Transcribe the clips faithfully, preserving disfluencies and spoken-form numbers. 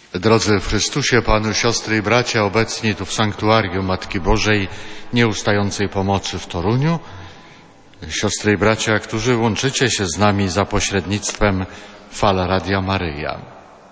Drodzy w Chrystusie, Panu, siostry i bracia, obecni tu w Sanktuarium Matki Bożej Nieustającej Pomocy w Toruniu, siostry i bracia, którzy łączycie się z nami za pośrednictwem fal Radia Maryja.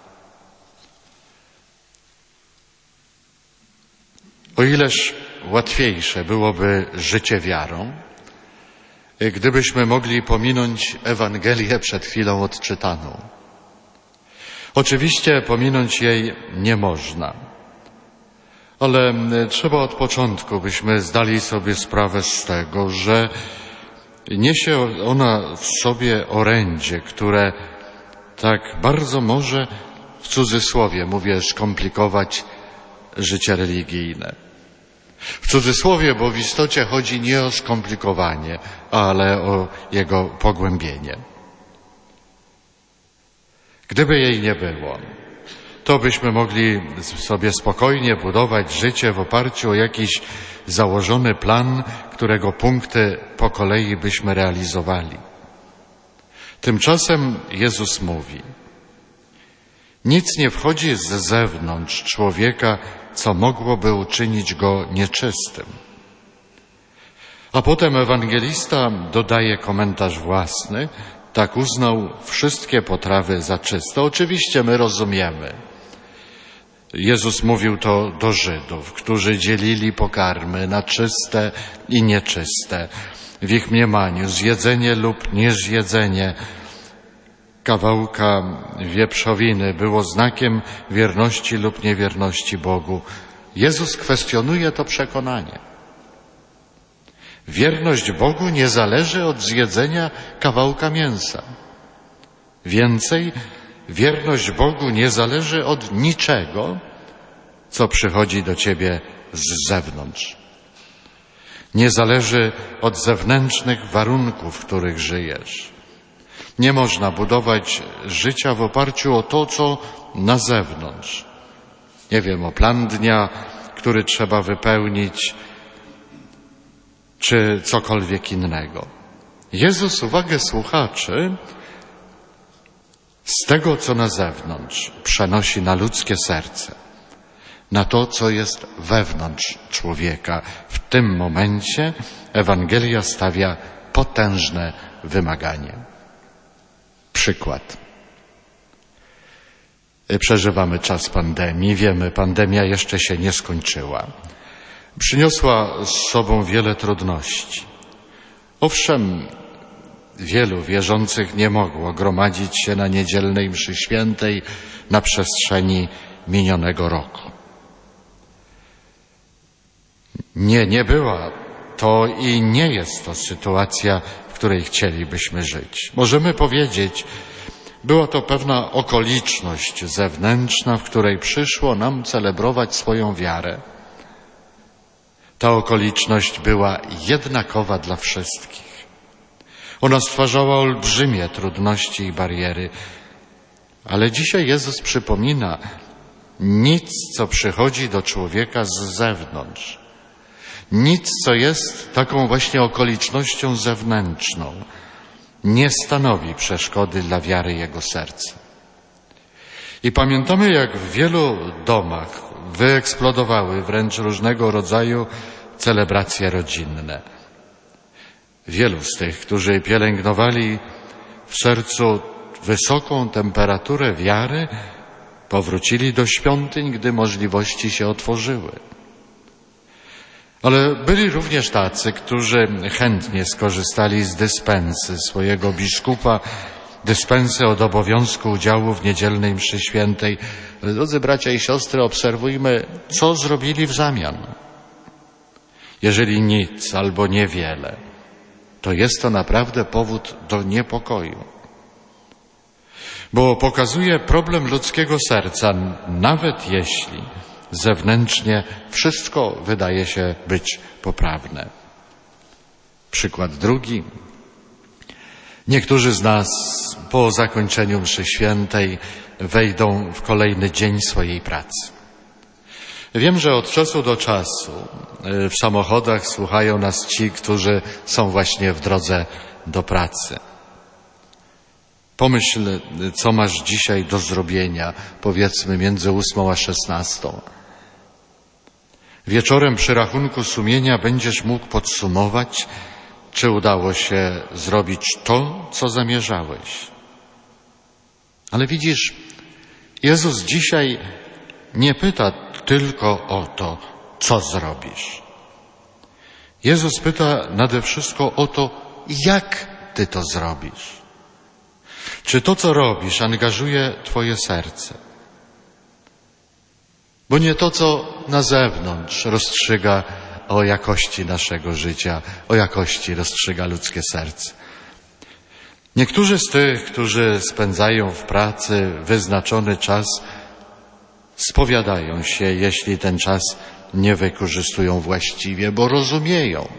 O ileż łatwiejsze byłoby życie wiarą, gdybyśmy mogli pominąć Ewangelię przed chwilą odczytaną. Oczywiście pominąć jej nie można, ale trzeba od początku, byśmy zdali sobie sprawę z tego, że niesie ona w sobie orędzie, które tak bardzo może, w cudzysłowie mówię, skomplikować życie religijne. W cudzysłowie, bo w istocie chodzi nie o skomplikowanie, ale o jego pogłębienie. Gdyby jej nie było, to byśmy mogli sobie spokojnie budować życie w oparciu o jakiś założony plan, którego punkty po kolei byśmy realizowali. Tymczasem Jezus mówi: nic nie wchodzi z zewnątrz człowieka, co mogłoby uczynić go nieczystym. A potem ewangelista dodaje komentarz własny: tak uznał wszystkie potrawy za czyste. Oczywiście my rozumiemy. Jezus mówił to do Żydów, którzy dzielili pokarmy na czyste i nieczyste. W ich mniemaniu zjedzenie lub niezjedzenie kawałka wieprzowiny było znakiem wierności lub niewierności Bogu. Jezus kwestionuje to przekonanie. Wierność Bogu nie zależy od zjedzenia kawałka mięsa. Więcej, wierność Bogu nie zależy od niczego, co przychodzi do ciebie z zewnątrz. Nie zależy od zewnętrznych warunków, w których żyjesz. Nie można budować życia w oparciu o to, co na zewnątrz. Nie wiem, o plan dnia, który trzeba wypełnić, czy cokolwiek innego. Jezus uwagę słuchaczy z tego, co na zewnątrz, przenosi na ludzkie serce, na to, co jest wewnątrz człowieka. W tym momencie Ewangelia stawia potężne wymaganie. Przykład. Przeżywamy czas pandemii. Wiemy, pandemia jeszcze się nie skończyła. Przyniosła z sobą wiele trudności. Owszem, wielu wierzących nie mogło gromadzić się na niedzielnej mszy świętej na przestrzeni minionego roku. Nie, nie była to i nie jest to sytuacja, w której chcielibyśmy żyć. Możemy powiedzieć, była to pewna okoliczność zewnętrzna, w której przyszło nam celebrować swoją wiarę. Ta okoliczność była jednakowa dla wszystkich. Ona stwarzała olbrzymie trudności i bariery. Ale dzisiaj Jezus przypomina, nic, co przychodzi do człowieka z zewnątrz, nic, co jest taką właśnie okolicznością zewnętrzną, nie stanowi przeszkody dla wiary jego serca. I pamiętamy, jak w wielu domach wyeksplodowały wręcz różnego rodzaju celebracje rodzinne. Wielu z tych, którzy pielęgnowali w sercu wysoką temperaturę wiary, powrócili do świątyń, gdy możliwości się otworzyły. Ale byli również tacy, którzy chętnie skorzystali z dyspensy swojego biskupa, dyspensy od obowiązku udziału w niedzielnej mszy świętej. Drodzy bracia i siostry, obserwujmy, co zrobili w zamian. Jeżeli nic albo niewiele, to jest to naprawdę powód do niepokoju. Bo pokazuje problem ludzkiego serca, nawet jeśli zewnętrznie wszystko wydaje się być poprawne. Przykład drugi. Niektórzy z nas po zakończeniu mszy świętej wejdą w kolejny dzień swojej pracy. Wiem, że od czasu do czasu w samochodach słuchają nas ci, którzy są właśnie w drodze do pracy. Pomyśl, co masz dzisiaj do zrobienia, powiedzmy między ósmą a szesnastą. Wieczorem przy rachunku sumienia będziesz mógł podsumować, czy udało się zrobić to, co zamierzałeś. Ale widzisz, Jezus dzisiaj nie pyta tylko o to, co zrobisz. Jezus pyta nade wszystko o to, jak ty to zrobisz. Czy to, co robisz, angażuje twoje serce? Bo nie to, co na zewnątrz rozstrzyga o jakości naszego życia, o jakości rozstrzyga ludzkie serce. Niektórzy z tych, którzy spędzają w pracy wyznaczony czas, spowiadają się, jeśli ten czas nie wykorzystują właściwie, bo rozumieją,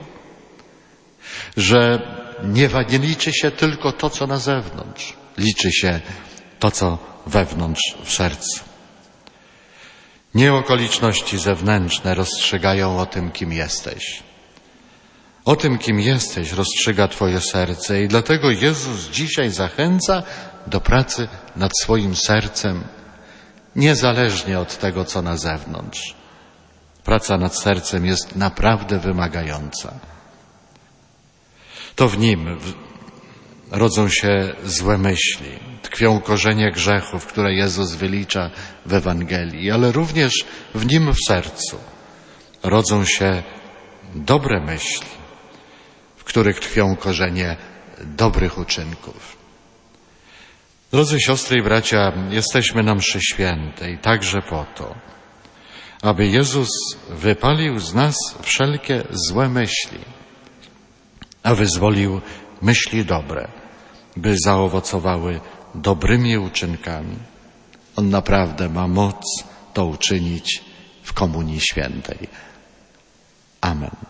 że nie, nie liczy się tylko to, co na zewnątrz. Liczy się to, co wewnątrz w sercu. Nie okoliczności zewnętrzne rozstrzygają o tym, kim jesteś. O tym, kim jesteś, rozstrzyga twoje serce i dlatego Jezus dzisiaj zachęca do pracy nad swoim sercem, niezależnie od tego, co na zewnątrz. Praca nad sercem jest naprawdę wymagająca. To w nim rodzą się złe myśli, tkwią korzenie grzechów, które Jezus wylicza w Ewangelii, ale również w nim w sercu rodzą się dobre myśli, w których tkwią korzenie dobrych uczynków. Drodzy siostry i bracia, jesteśmy na mszy świętej także po to, aby Jezus wypalił z nas wszelkie złe myśli, a wyzwolił myśli dobre, by zaowocowały dobrymi uczynkami. On naprawdę ma moc to uczynić w Komunii Świętej. Amen.